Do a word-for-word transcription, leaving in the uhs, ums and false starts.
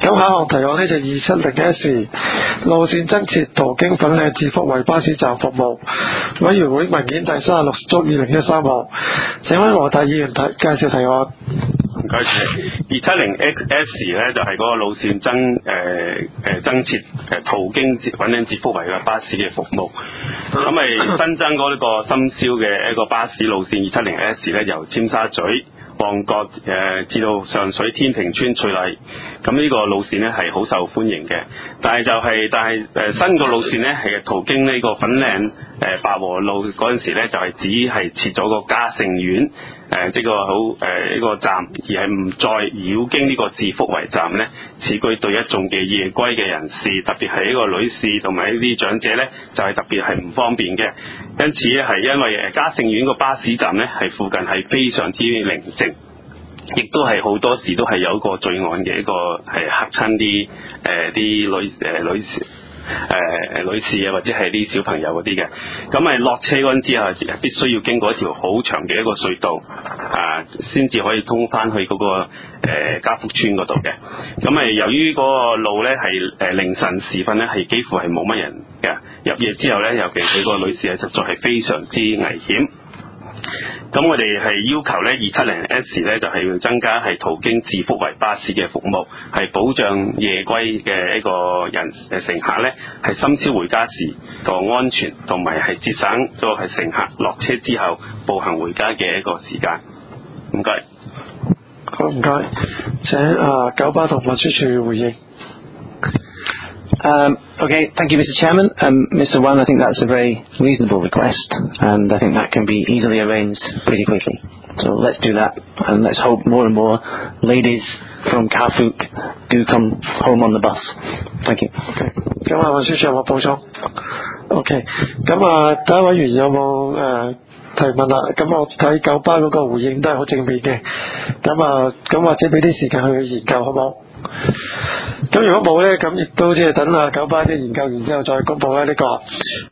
咁下項提案呢就二七零 S 路線增設途經粉嶺至福圍巴士站服務，委員會文件第三十六足二零一三號。請問黃大議員提介紹提案。 唔該晒。二七零 S 咧就係、是、嗰個路線增誒誒、呃、增設誒途經粉嶺至福圍嘅巴士嘅服務。咁咪新增嗰個深宵嘅一個巴士路線二七零 S 咧，由尖沙咀、旺角誒、呃、至到上水天平村翠麗，咁呢個路線咧係好受歡迎嘅。但係就係、是、但係誒、呃、新個路線咧係途經呢個粉嶺誒百和路嗰陣時咧，就係、是、只係設咗個嘉盛苑。誒、呃，即個好誒一個站，而係唔再繞經呢個至福圍站呢，此舉對一眾嘅夜歸嘅人士，特別係呢個女士同埋呢啲長者呢，就係、是、特別係唔方便嘅。因此咧，係因為誒嘉盛苑個巴士站呢，係附近係非常之寧靜，亦都係好多時都係有一個罪案嘅一個係嚇親啲誒啲女誒、呃、女士。誒、呃、女士啊，或者係啲小朋友嗰啲嘅，咁咪落車嗰陣之後，必須要經過一條好長嘅一個隧道啊，先至可以通翻去嗰、那個誒、呃、嘉福村嗰度嘅。咁咪由於嗰個路咧係誒凌晨時分咧係幾乎係冇乜人嘅，入夜之後咧，尤其佢個女士係實在係非常之危險。咁我哋係要求咧，二七零 S 咧就係、是、要增加係途經至福圍巴士嘅服務，係保障夜歸嘅一個人誒乘客咧係深宵回家時個安全，同埋係節省咗係乘客落車之後步行回家嘅一個時間。唔該。 好，唔該。請啊九巴同運輸署回應。 Um, okay, thank you, Mister Chairman. Um, Mister Wan, I think that's a very reasonable request, and I think that can be easily arranged pretty quickly. So let's do that, and let's hope more and more ladies from Kafuk do come home on the bus. Thank you. OK， 咁啊，運輸署有冇補充 ？OK， 咁啊，第一位議員有冇誒、呃、提問啦？咁我睇九巴嗰個回應都係好正面嘅，咁啊，咁或者俾啲時間去研究好冇？咁如果冇咧，咁亦都即係等啊九巴啲研究完之後再公佈咧呢個。